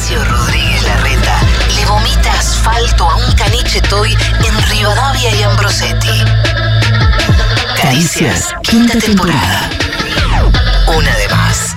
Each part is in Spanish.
Horacio Rodríguez Larreta le vomita asfalto a un caniche toy en Rivadavia y Ambrosetti. Caricias, quinta temporada. Una de más.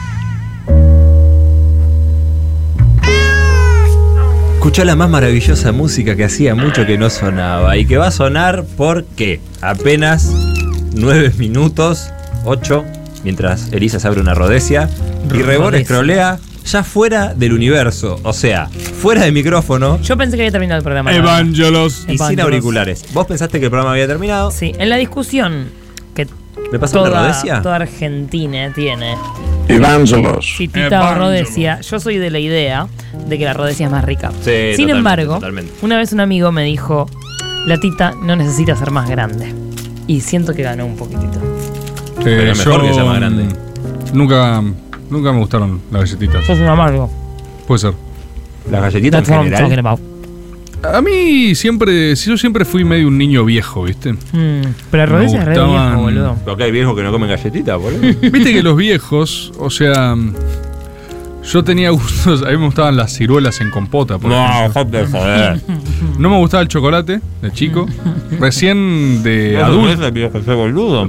Escuchá la más maravillosa música que hacía mucho que no sonaba y que va a sonar porque apenas 9 minutos, 8, mientras Elisa se abre una rodesia y Rebor escrolea ya fuera del universo, o sea, fuera de micrófono. Yo pensé que había terminado el programa. Evangelos. Y sin auriculares. ¿Vos pensaste que el programa había terminado? Sí, en la discusión que ¿Me pasó una rodesia? toda Argentina tiene. Evangelos. Si Tita o rodesia, yo soy de la idea de que la rodesia es más rica. Sí, Sin embargo, totalmente. una vez un amigo me dijo, la Tita no necesita ser más grande. Y siento que ganó un poquitito. Pero mejor que sea más grande. Nunca me gustaron las galletitas. Sos un amargo. Puede ser. Las galletitas That's what en I'm general. talking about. A mí yo siempre fui medio un niño viejo, ¿viste? Pero la rodesia es re gustaban- viejo, boludo. Ok, viejos que no comen galletitas, boludo. Viste que los viejos, o sea, yo tenía gustos, a mí me gustaban las ciruelas en compota, por ejemplo. de joder. No me gustaba el chocolate de chico. Recién de adulto. boludo.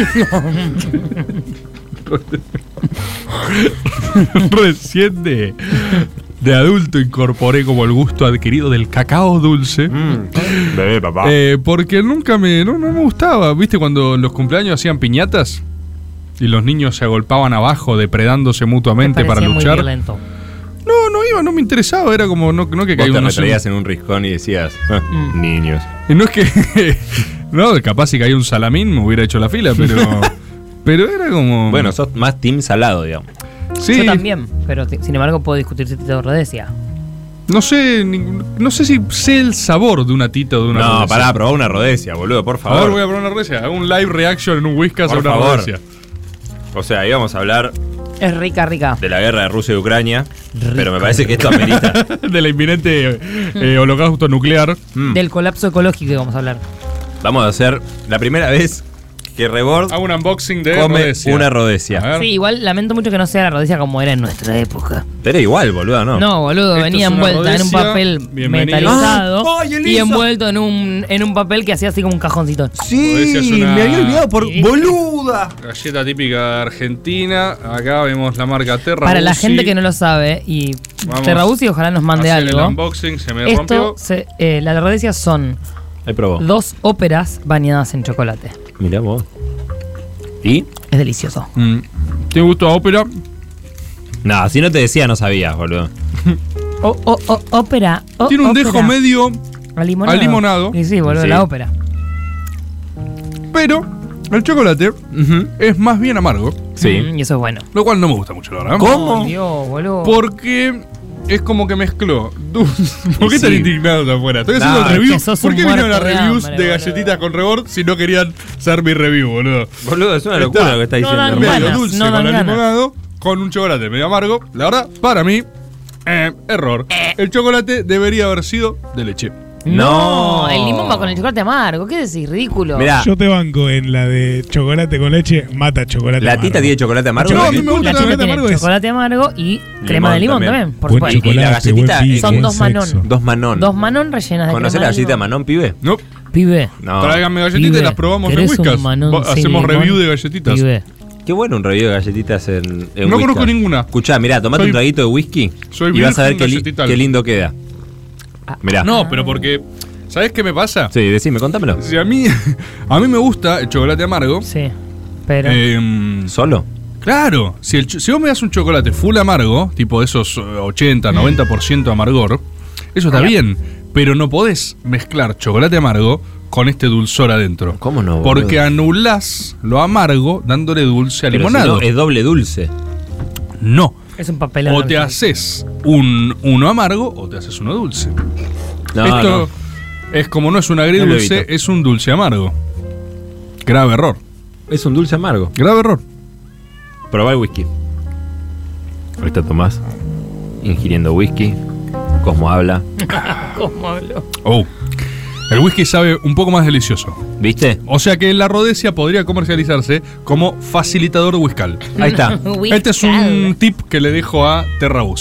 Recién de adulto incorporé como el gusto adquirido del cacao dulce. Bebé, papá. Porque nunca no me gustaba. ¿Viste cuando en los cumpleaños hacían piñatas? Y los niños se agolpaban abajo, depredándose mutuamente Me para parecía muy luchar. violento. No me interesaba. Era como, no que Vos caía te uno retraías en un riscón y decías, niños. Y no es que. No, capaz si caía un salamín me hubiera hecho la fila, pero era como. Bueno, sos más team salado, digamos. sí, Yo también, pero sin embargo puedo discutir si Tita o rodesia. No sé si sé el sabor de una tita o de una No, rodesia. pará, probá una rodesia, boludo, por A favor. ver, voy a probar una rodesia. Hago un live reaction en un whiskas a Por una favor. rodesia. O sea, íbamos a hablar Es rica, rica. de la guerra de Rusia y Ucrania, pero me parece que esto amerita. De la inminente holocausto nuclear. Del colapso ecológico que vamos a hablar. Vamos a hacer la primera vez que Rebord Hago un unboxing de come rodesia. una A rodesia. ver. Sí, igual lamento mucho que no sea la rodesia como era en nuestra época. Pero igual, boludo, ¿no? No, boludo, Esto venía es una envuelta en un rodesia. papel Bienvenido. metalizado ¡Ah! ¡Ay, Elisa! y envuelto en un papel que hacía así como un cajoncito. Rodesia es Sí, una- me había olvidado por Sí. boluda. Galleta típica de Argentina. Acá vemos la marca Terra. Para la gente que no lo sabe, y Vamos Terrabusi ojalá nos mande hacer el algo. unboxing, se me rompió. Esto, las rodecias son Ahí probó. 2 óperas bañadas en chocolate. Mirá vos. ¿Y? Es delicioso. Tiene gusto a ópera. No, si no te decía no sabías, boludo. Ópera. Tiene un dejo medio, a limonado. a limonado. Y sí, boludo, Sí. la ópera. pero el chocolate es más bien amargo. Sí. Y eso es bueno. Lo cual no me gusta mucho, la verdad. ¿Cómo? Oh, Dios, boludo. Porque es como que mezcló. ¿Por qué Y tan sí. indignado de afuera? Estoy No, haciendo el es review. que sos ¿Por un qué vinieron las muerto de reviews hambre, de boludo. galletitas con rebord si no querían ser mi review, boludo? Boludo, es una locura lo que está No diciendo. dan Medio ganas, hermano. dulce no dan con el ganas. limonado, con un chocolate medio amargo. La verdad, para mí, error. El chocolate debería haber sido de leche. No, el limón va con el chocolate amargo. ¿Qué decís? Ridículo. Mirá, Yo te banco en la de chocolate con leche, mata chocolate la amargo. tita tiene chocolate amargo. No, a mí ¿sí? me gusta La el tita chocolate tiene amargo. chocolate amargo y crema de limón también, por Buen supuesto. Y la chocolate, galletita buen Son buen dos Manon. sexo. Dos Manón. Dos Manon rellenas de ¿Conocés crema la de galletita limón. Manón, pibe? No, Pibe. No. tráiganme galletitas y Pibe, las probamos en ¿querés un Whiskas. Manon sin Hacemos limón? review de galletitas. Pibe. Qué bueno un review de galletitas en No Whiskas. conozco ninguna. Escuchá, mirá, tomate Soy- un traguito de whisky soy y vas a ver virgen galletital. qué lindo queda. Mirá. No, pero porque. ¿Sabes qué me pasa? Sí, decime, contámelo. Si a mí me gusta el chocolate amargo. Sí, pero... ¿Solo? Claro, si vos me das un chocolate full amargo, tipo de esos 80, 90% amargor, eso está bien, pero no podés mezclar chocolate amargo con este dulzor adentro. ¿Cómo no, boludo? Porque anulás lo amargo dándole dulce a Pero limonado. si no, es doble dulce. No. es un papelón. O te haces uno amargo o te haces uno dulce. No, Esto es como no es un agridulce, evito. es un dulce amargo. Grave error. es un dulce amargo. Grave error. Probá el whisky. Ahorita Tomás ingiriendo whisky. Cosmo habla. ¿Cómo hablo? Oh. El whisky sabe un poco más delicioso. ¿Viste? O sea que la rodesia podría comercializarse como facilitador whiskal. Ahí está. Este es un tip que le dejo a Terrabusi.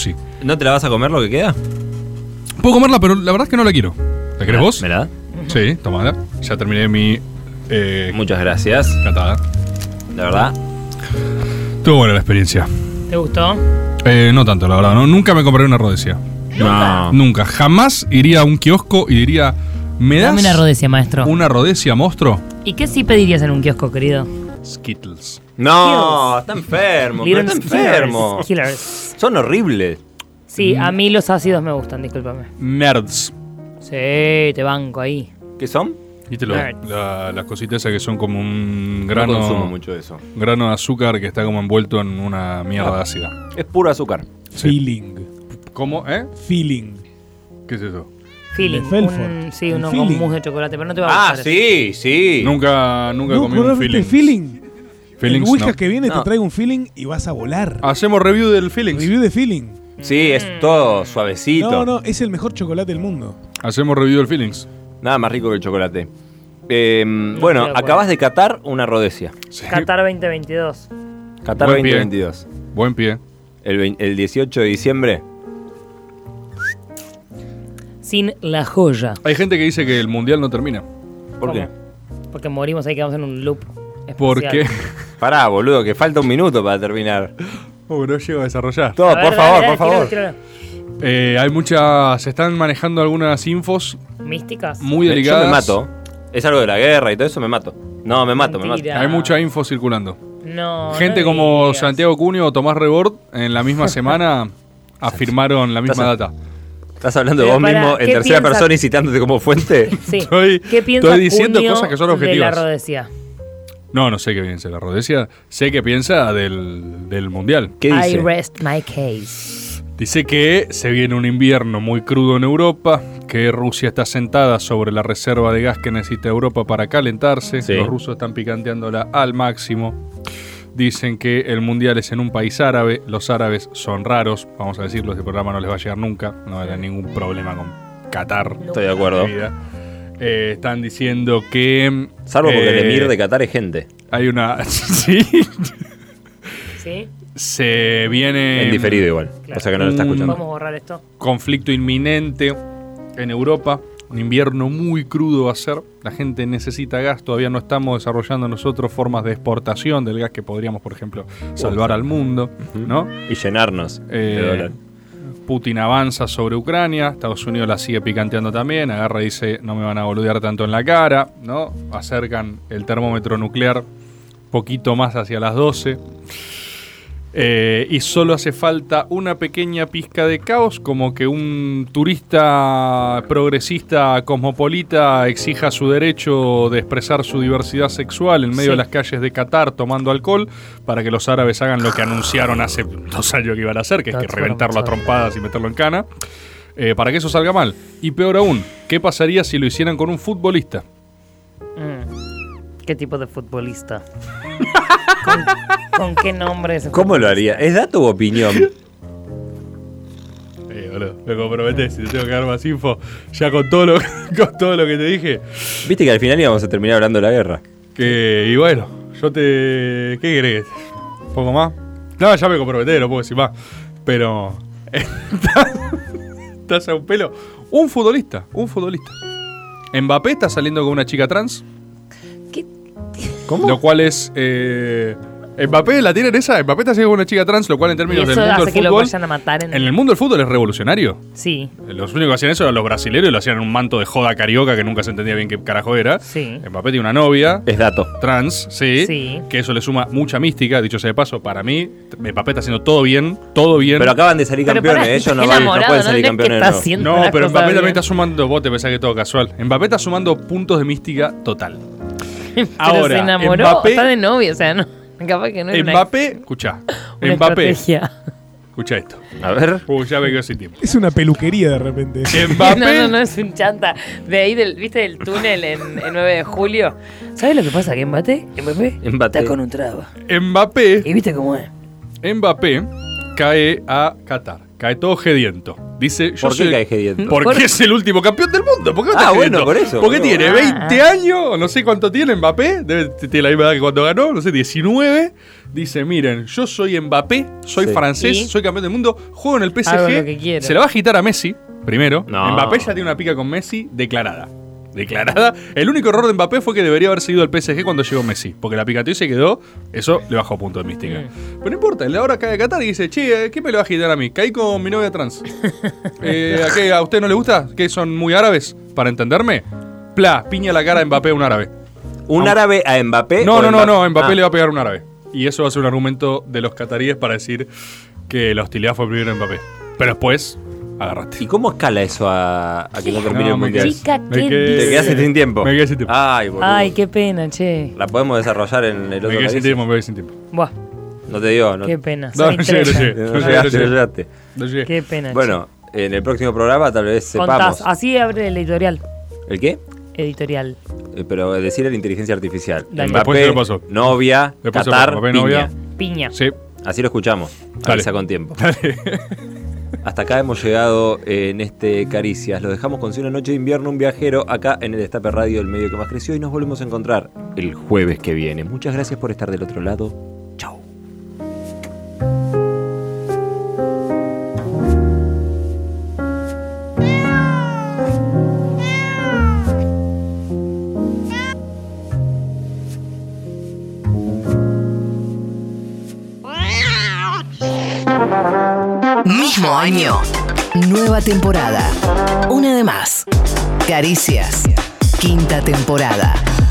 ¿No te la vas a comer lo que queda? Puedo comerla, pero la verdad es que no la quiero. ¿La querés vos? ¿Me la da? Sí, tomala. Ya terminé mi Muchas gracias. catada. La verdad. Estuvo buena la experiencia. ¿Te gustó? No tanto, la verdad. No, nunca me compraré una rodesia. No. Nunca. Jamás iría a un kiosco y diría, ¿me das Dame una rodesia, maestro. una rodesia, monstruo? ¿Y qué sí pedirías en un kiosco, querido? Skittles. No, está enfermo. Pero Little está enfermo. Killers. Son horribles. Sí, a mí los ácidos me gustan, discúlpame. Nerds. Sí, te banco ahí. ¿Qué son? ¿Viste Nerds. las cositas esas que son como un No grano, consumo mucho eso. grano de azúcar que está como envuelto en una mierda ácida? Es puro azúcar. Sí. Feeling. ¿Cómo? Feeling. ¿Qué es eso? Feeling. De Felford. Sí, El uno feeling. con mousse de chocolate, pero no te va a Ah, gustar. sí, sí. Nunca No, comí un realmente feeling. feeling. Feelings, el Whiskas no. que viene No. te trae un feeling y vas a volar. Hacemos review del feelings. Review de feeling. Sí, es todo suavecito. No, es el mejor chocolate del mundo. Hacemos review del feelings. Nada más rico que el chocolate. Bueno, estoy de acuerdo. acabas de catar una rodesia. Sí. Qatar 2022. Qatar Buen pie. 2022. Buen pie. El 18 de diciembre. Sin la joya. Hay gente que dice que el mundial no termina. ¿Por ¿Cómo? qué? Porque morimos ahí, quedamos en un loop. ¿Por espacial. qué? Pará, boludo, que falta un minuto para terminar. No llego a desarrollar. Todo, A ver, por dale, favor, dale, por favor. tíralo. Hay muchas. Se están manejando algunas infos Místicas. muy Yo delicadas. me mato. Es algo de la guerra y todo eso, me mato. No, me mato, me mato. Mentira. Hay mucha info circulando. No. Gente no como digas. Santiago Cunio o Tomás Rebord en la misma semana afirmaron la misma data. ¿Estás hablando de Pero vos pará, mismo en ¿qué tercera piensa- persona y citándote como fuente? Sí. Estoy- ¿Qué piensa estoy diciendo Cunio cosas que son de la objetivas. rodesia? No sé qué piensa la rodesia. Sé que piensa del mundial. ¿Qué I dice? rest my case. Dice que se viene un invierno muy crudo en Europa, que Rusia está sentada sobre la reserva de gas que necesita Europa para calentarse. Sí. Los rusos están picanteándola al máximo. Dicen que el mundial es en un país árabe. Los árabes son raros. Vamos a decirlo, este programa no les va a llegar nunca. No va a tener ningún problema con Qatar. Estoy de acuerdo. de vida. Están diciendo que... Salvo porque el emir de Qatar es gente. Hay una... sí. ¿Sí? Se viene... En diferido igual. Claro. O sea que no lo está escuchando. Vamos a borrar esto. Conflicto inminente en Europa. Un invierno muy crudo va a ser. La gente necesita gas. Todavía no estamos desarrollando nosotros formas de exportación del gas que podríamos, por ejemplo, salvar al mundo, ¿no? Y llenarnos de dólar. Putin avanza sobre Ucrania. Estados Unidos la sigue picanteando también. Agarra y dice, no me van a boludear tanto en la cara, ¿no? Acercan el termómetro nuclear poquito más hacia las 12. Y solo hace falta una pequeña pizca de caos, como que un turista progresista cosmopolita exija su derecho de expresar su diversidad sexual en medio Sí. de las calles de Qatar tomando alcohol, para que los árabes hagan lo que anunciaron hace 2 años que iban a hacer, que es que That's reventarlo a what I'm trompadas y meterlo en cana, para que eso salga mal. Y peor aún, ¿qué pasaría si lo hicieran con un futbolista? ¿Qué tipo de futbolista? ¿Con qué nombre ese ¿Cómo lo futbolista? haría? ¿Es dato u opinión? Boludo, me comprometés, si te tengo que dar más info, ya con todo lo que te dije. Viste que al final íbamos a terminar hablando de la guerra. Y bueno, ¿qué querés? ¿Un poco más? No, ya me comprometé, no puedo decir más. Pero... Estás a un pelo. Un futbolista. Mbappé está saliendo con una chica trans. ¿Qué? ¿Cómo? Lo cual es... Mbappé, ¿la tienen esa? Mbappé está saliendo con una chica trans, lo cual en ¿Y términos del eso mundo hace del que lo fútbol... vayan a matar en En el mundo del fútbol es revolucionario. Sí, Los únicos que hacían eso eran los brasileños y lo hacían en un manto de joda carioca que nunca se entendía bien qué carajo era. sí. Mbappé tiene una novia Es dato. trans, sí, Sí. que eso le suma mucha mística. Dicho sea de paso, para mí, Mbappé está haciendo todo bien, todo bien. Pero acaban de salir Pero campeones. pará, Ellos no, está no enamorado, pueden salir ¿no? ¿Qué campeones. está No. haciendo? No, Una pero cosa Mbappé bien. también está sumando, vos te pensás que es todo casual. Mbappé está sumando puntos de mística total. Pero Ahora, se enamoró, Mbappé- está de novio, o sea, no. Capaz que no era Mbappé, escuchá. una Mbappé, estrategia. escuchá esto. A ver. Ya me quedo sin tiempo. Es una peluquería de repente. Mbappé, No, es un chanta. De ahí, ¿viste del túnel en 9 de julio? ¿Sabes lo que pasa? Que Mbappé está con un traba. Mbappé, ¿Y viste cómo es? Mbappé cae a Qatar. cae todo gediento. Dice, yo ¿Por qué soy- cae gediento? Porque es el último campeón del mundo. ¿Por qué está Bueno, gediento? por eso. Porque tiene Ah. 20 años, no sé cuánto tiene Mbappé, tiene la misma edad que cuando ganó, no sé, 19. Dice, miren, yo soy Mbappé, soy Sí. francés, ¿Y? soy campeón del mundo, juego en el PSG. Hago lo que quiero. Se la va a agitar a Messi, primero. No. Mbappé ya tiene una pica con Messi declarada. Declarada. El único error de Mbappé fue que debería haber seguido al PSG cuando llegó Messi. Porque la picateó y se quedó. Eso le bajó punto de mística. Pero no importa, él ahora cae de Qatar y dice, che, ¿qué me lo va a agitar a mí? Caí con mi novia trans. ¿A qué? ¿A usted no le gusta? ¿Que son muy árabes? ¿Para entenderme? Pla, piña la cara de Mbappé a un árabe. ¿Un árabe a Mbappé? No, o no, Mbappé Ah. le va a pegar a un árabe. Y eso va a ser un argumento de los cataríes para decir que la hostilidad fue primero en Mbappé. Pero después, agarrate. ¿Y cómo escala eso a que no termine el me mundial? quedé- Chica, me ¿qué quedé- ¿Te quedaste sin tiempo? Me quedé sin tiempo. Ay, boludo. Ay, qué pena, che. La podemos desarrollar en el Me otro quedé sin Caricias? tiempo, me quedé sin tiempo. Buah, No te digo, no, qué pena. No, Soy no llegué, no trece. llegué. no llegaste, no llegaste. No llegué. Qué pena, che. Bueno, en el próximo programa tal vez sepamos. Contás, así abre el editorial. ¿El qué? Editorial. Pero decir la inteligencia artificial. Dale. Después Mbappé, se lo paso. novia, Después se lo Qatar, paso. Mbappé, piña. novia. Piña. Sí. Así lo escuchamos. Dale. Avisa con tiempo. Hasta acá hemos llegado en este Caricias. Lo dejamos con Si una noche de invierno, un viajero, acá en el Destape Radio, el medio que más creció, y nos volvemos a encontrar el jueves que viene. Muchas gracias por estar del otro lado. Chau. Mismo año, nueva temporada. Una de más. Caricias, quinta temporada.